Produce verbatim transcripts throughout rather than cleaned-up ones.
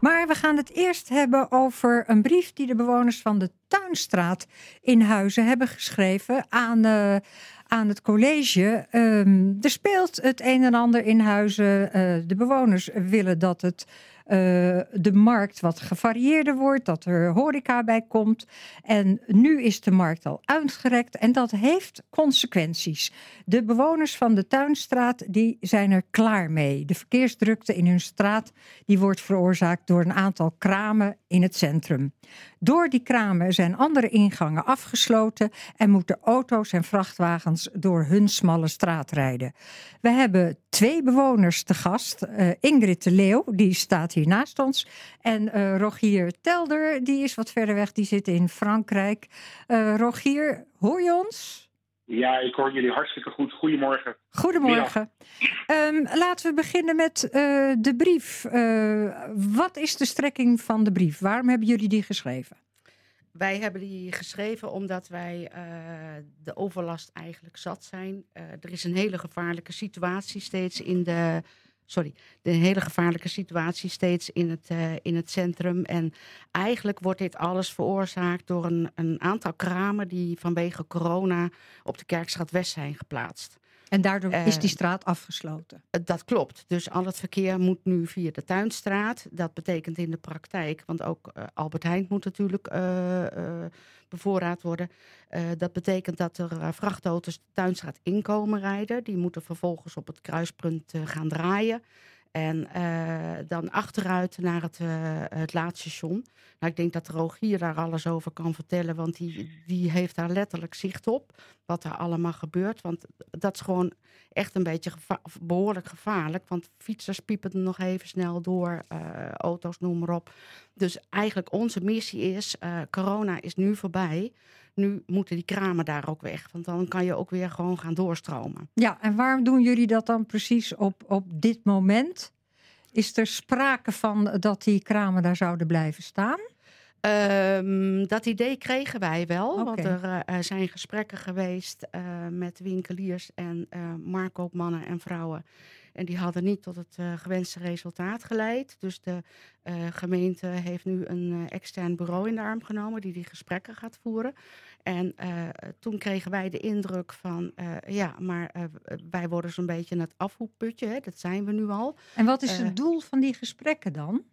Maar we gaan het eerst hebben over een brief die de bewoners van de Tuinstraat in Huizen hebben geschreven aan, uh, aan het college. Um, er speelt het een en ander in Huizen. Uh, de bewoners willen dat het uh, de markt wat gevarieerder wordt, dat er horeca bij komt. En nu is de markt al uitgerekt en dat heeft consequenties. De bewoners van de Tuinstraat die zijn er klaar mee. De verkeersdrukte in hun straat die wordt veroorzaakt door een aantal kramen in het centrum. Door die kramen zijn andere ingangen afgesloten en moeten auto's en vrachtwagens door hun smalle straat rijden. We hebben twee bewoners te gast. Uh, Ingrid de Leeuw, die staat hier naast ons. En uh, Rogier Telder, die is wat verder weg, die zit in Frankrijk. Uh, Rogier, hoor je ons? Ja, ik hoor jullie hartstikke goed. Goedemorgen. Goedemorgen. Um, laten we beginnen met uh, de brief. Uh, wat is de strekking van de brief? Waarom hebben jullie die geschreven? Wij hebben die geschreven omdat wij uh, de overlast eigenlijk zat zijn. Uh, er is een hele gevaarlijke situatie steeds in de... Sorry, de hele gevaarlijke situatie steeds in het, uh, in het centrum. En eigenlijk wordt dit alles veroorzaakt door een, een aantal kramen die vanwege corona op de Kerkstraat West zijn geplaatst. En daardoor uh, is die straat afgesloten? Dat klopt. Dus al het verkeer moet nu via de Tuinstraat. Dat betekent in de praktijk, want ook uh, Albert Heijn moet natuurlijk uh, uh, bevoorraad worden. Uh, dat betekent dat er uh, vrachtauto's de Tuinstraat in komen rijden. Die moeten vervolgens op het kruispunt uh, gaan draaien. En uh, dan achteruit naar het, uh, het laadstation. Nou, ik denk dat Rogier daar alles over kan vertellen. Want die, die heeft daar letterlijk zicht op. Wat er allemaal gebeurt. Want dat is gewoon echt een beetje geva- behoorlijk gevaarlijk. Want fietsers piepen er nog even snel door. Uh, auto's, noem maar op. Dus eigenlijk onze missie is... Uh, corona is nu voorbij. Nu moeten die kramen daar ook weg. Want dan kan je ook weer gewoon gaan doorstromen. Ja, en waarom doen jullie dat dan precies op, op dit moment? Is er sprake van dat die kramen daar zouden blijven staan? Um, dat idee kregen wij wel. Okay. Want er uh, zijn gesprekken geweest uh, met winkeliers en uh, marktkoopmannen en vrouwen. En die hadden niet tot het uh, gewenste resultaat geleid. Dus de uh, gemeente heeft nu een uh, extern bureau in de arm genomen die die gesprekken gaat voeren. En uh, toen kregen wij de indruk van, uh, ja, maar uh, wij worden zo'n beetje het afvoerputje. Hè, dat zijn we nu al. En wat is uh, het doel van die gesprekken dan?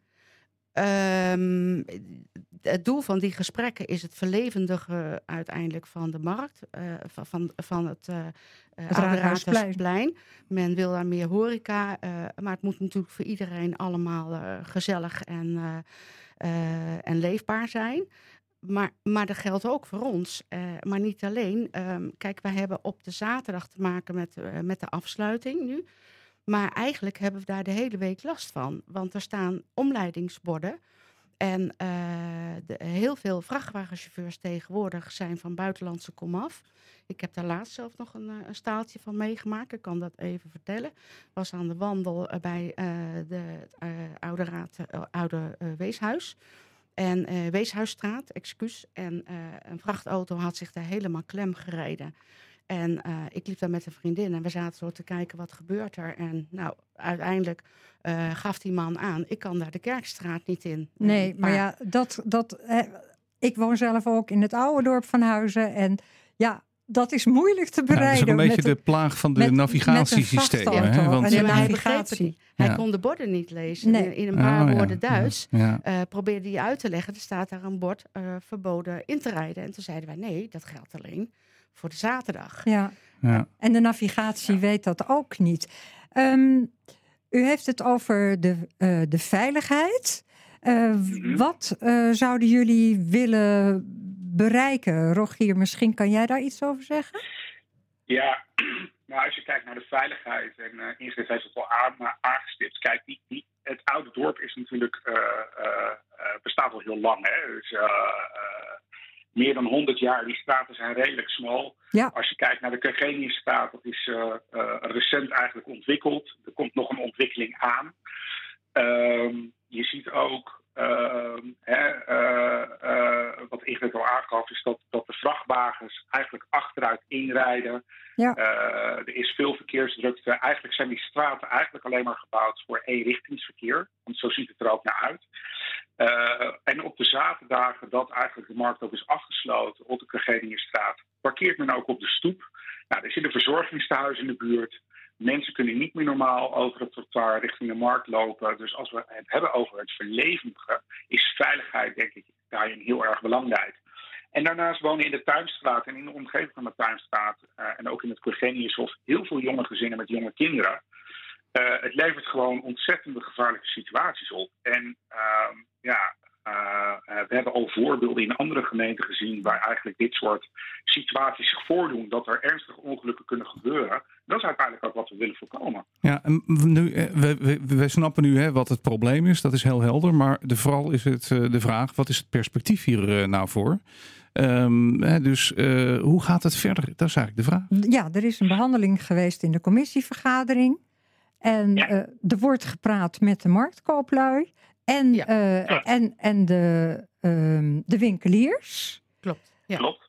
Um, het doel van die gesprekken is het verlevendigen uiteindelijk van de markt, uh, van, van, van het, uh, het Raadhuisplein. Men wil daar meer horeca, uh, maar het moet natuurlijk voor iedereen allemaal uh, gezellig en, uh, uh, en leefbaar zijn. Maar, maar dat geldt ook voor ons. Uh, maar niet alleen. Um, kijk, wij hebben op de zaterdag te maken met, uh, met de afsluiting nu. Maar eigenlijk hebben we daar de hele week last van. Want er staan omleidingsborden. En uh, de, heel veel vrachtwagenchauffeurs tegenwoordig zijn van buitenlandse komaf. Ik heb daar laatst zelf nog een, een staaltje van meegemaakt. Ik kan dat even vertellen. Ik was aan de wandel bij uh, de uh, Oude, Raad, uh, oude uh, Weeshuis. En uh, Weeshuisstraat, excuus. En uh, een vrachtauto had zich daar helemaal klem gereden. En uh, ik liep daar met een vriendin en we zaten zo te kijken wat gebeurt er. En nou, uiteindelijk uh, gaf die man aan, ik kan daar de Kerkstraat niet in. Nee, maar, maar ja, dat, dat, eh, ik woon zelf ook in het oude dorp van Huizen. En ja, dat is moeilijk te bereiden. Ja, dat is ook een beetje met, de plaag van de met, navigatiesystemen. Met hè? Want nee, de hij begreep het niet. Hij ja. kon de borden niet lezen. Nee. In een paar oh, woorden ja. Duits ja. uh, probeerde hij uit te leggen. Er staat daar een bord uh, verboden in te rijden. En toen zeiden wij, nee, dat geldt alleen voor de zaterdag. Ja, ja. En de navigatie ja. weet dat ook niet. Um, u heeft het over de, uh, de veiligheid. Uh, mm-hmm. Wat uh, zouden jullie willen bereiken? Rogier, misschien kan jij daar iets over zeggen? Ja, nou, als je kijkt naar de veiligheid, en uh, Ingrid heeft het al aan, uh, aangestipt. Kijk, die, die, het oude dorp is natuurlijk, uh, uh, uh, bestaat al heel lang. Hè? Dus, uh, uh, meer dan honderd jaar, die straten zijn redelijk smal. Ja. Als je kijkt naar de Keurgeniusstraat, dat is uh, uh, recent eigenlijk ontwikkeld. Er komt nog een ontwikkeling aan. Um, je ziet ook, uh, hè, uh, uh, wat Ingrid al aangaf, is dat, dat de vrachtwagens eigenlijk achteruit inrijden. Ja. Uh, er is veel verkeersdrukte. Eigenlijk zijn die straten eigenlijk alleen maar gebouwd voor eenrichtingsverkeer. Want zo ziet het er ook naar uit. Uh, en op de zaterdagen dat eigenlijk de markt ook is afgesloten op de Keurgeniusstraat, parkeert men ook op de stoep. Nou, er zit een verzorgingstehuis in de buurt. Mensen kunnen niet meer normaal over het trottoir richting de markt lopen. Dus als we het hebben over het verlevendigen, is veiligheid denk ik daarin heel erg belangrijk. En daarnaast wonen in de Tuinstraat en in de omgeving van de Tuinstraat uh, en ook in het Keurgeniushof heel veel jonge gezinnen met jonge kinderen. Uh, het levert gewoon ontzettende gevaarlijke situaties op. En uh, ja, uh, uh, we hebben al voorbeelden in andere gemeenten gezien waar eigenlijk dit soort situaties zich voordoen, dat er ernstige ongelukken kunnen gebeuren. Dat is uiteindelijk ook wat we willen voorkomen. Ja, en nu, we, we, we snappen nu hè, wat het probleem is, dat is heel helder. Maar de, vooral is het uh, de vraag, wat is het perspectief hier uh, nou voor? Um, hè, dus uh, hoe gaat het verder? Dat is eigenlijk de vraag. Ja, er is een behandeling geweest in de commissievergadering. En ja. uh, er wordt gepraat met de marktkooplui en, ja. uh, en, en de, uh, de winkeliers. Klopt. Ja. Klopt.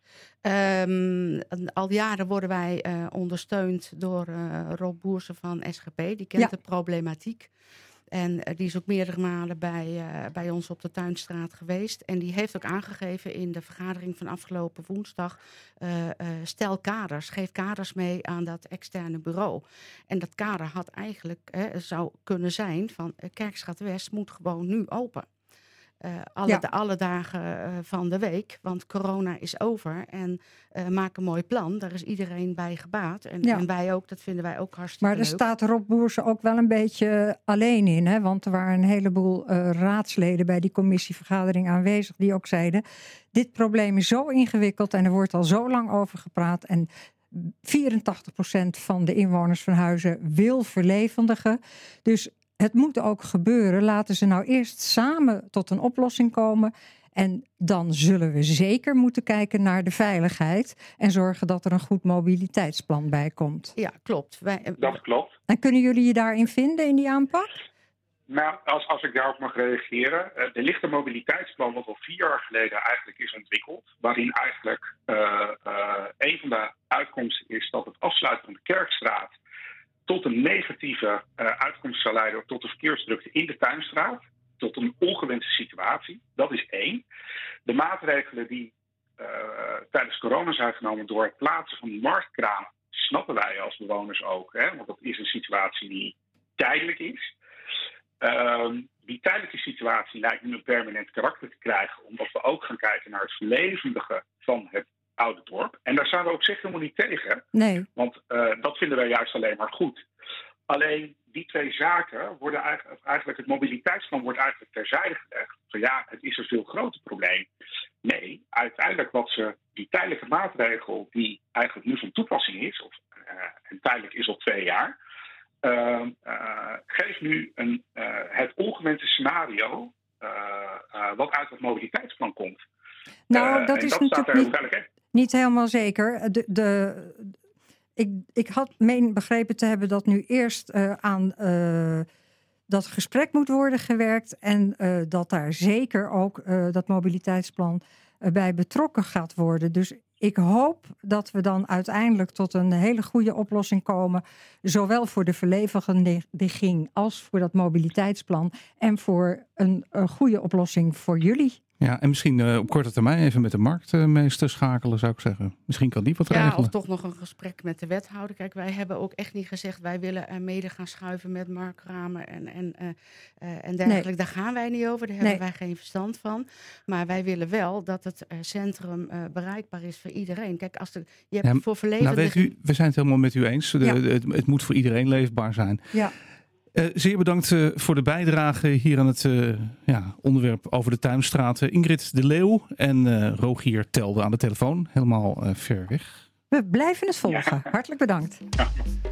Um, al jaren worden wij uh, ondersteund door uh, Rob Boersen van S G P. Die kent ja. de problematiek. En uh, die is ook meerdere malen bij, uh, bij ons op de Tuinstraat geweest. En die heeft ook aangegeven in de vergadering van afgelopen woensdag. Uh, uh, stel kaders, geef kaders mee aan dat externe bureau. En dat kader had eigenlijk, uh, zou kunnen zijn van uh, Kerkstraat West moet gewoon nu open. Uh, alle, ja. de, alle dagen uh, van de week, want corona is over. En uh, maak een mooi plan, daar is iedereen bij gebaat. En, ja. en wij ook, dat vinden wij ook hartstikke maar leuk. Maar er staat Rob Boersen ook wel een beetje alleen in. Hè? Want er waren een heleboel uh, raadsleden bij die commissievergadering aanwezig die ook zeiden, dit probleem is zo ingewikkeld en er wordt al zo lang over gepraat. En vierentachtig procent van de inwoners van Huizen wil verlevendigen. Dus het moet ook gebeuren. Laten ze nou eerst samen tot een oplossing komen. En dan zullen we zeker moeten kijken naar de veiligheid. En zorgen dat er een goed mobiliteitsplan bij komt. Ja, klopt. Wij, dat klopt. En kunnen jullie je daarin vinden in die aanpak? Nou, als, als ik daarop mag reageren. Uh, er ligt een mobiliteitsplan wat al vier jaar geleden eigenlijk is ontwikkeld. Waarin eigenlijk uh, uh, een van de uitkomsten is dat het afsluiten van de Kerkstraat tot een negatieve uh, uitkomst zal leiden tot de verkeersdrukte in de Tuinstraat. Tot een ongewenste situatie. Dat is één. De maatregelen die uh, tijdens corona zijn genomen door het plaatsen van die marktkramen, snappen wij als bewoners ook. Hè? Want dat is een situatie die tijdelijk is. Uh, die tijdelijke situatie lijkt nu een permanent karakter te krijgen, omdat we ook gaan kijken naar het verlevendigen van het oude dorp. En daar zijn we op zich helemaal niet tegen. Nee. Want uh, dat vinden wij juist alleen maar goed. Alleen die twee zaken worden eigenlijk, eigenlijk het mobiliteitsplan wordt eigenlijk terzijde gelegd. Van ja, het is een veel groter probleem. Nee, uiteindelijk wat ze, die tijdelijke maatregel die eigenlijk nu van toepassing is, of uh, en tijdelijk is al twee jaar, uh, uh, geeft nu een, uh, het ongewenste scenario uh, uh, wat uit het mobiliteitsplan komt. Nou, uh, dat is dat natuurlijk niet, niet helemaal zeker. De, de, ik, ik had meen begrepen te hebben dat nu eerst uh, aan uh, dat gesprek moet worden gewerkt. En uh, dat daar zeker ook uh, dat mobiliteitsplan uh, bij betrokken gaat worden. Dus ik hoop dat we dan uiteindelijk tot een hele goede oplossing komen. Zowel voor de verlevendiging als voor dat mobiliteitsplan. En voor een, een goede oplossing voor jullie. Ja, en misschien uh, op korte termijn even met de marktmeester schakelen, zou ik zeggen. Misschien kan die wat ja, regelen. Of toch nog een gesprek met de wethouder. Kijk, wij hebben ook echt niet gezegd, wij willen uh, mede gaan schuiven met marktramen en, en, uh, uh, en dergelijke. Nee. Daar gaan wij niet over, daar hebben nee. wij geen verstand van. Maar wij willen wel dat het uh, centrum uh, bereikbaar is voor iedereen. Kijk, als de, je hebt ja, voor verlevendiging... Nou, weet u, we zijn het helemaal met u eens. De, ja. de, het, het moet voor iedereen leefbaar zijn. Ja. Uh, zeer bedankt uh, voor de bijdrage hier aan het uh, ja, onderwerp over de Tuinstraat. Uh, Ingrid de Leeuw en uh, Rogier Telde aan de telefoon. Helemaal uh, ver weg. We blijven het volgen. Ja. Hartelijk bedankt. Ja.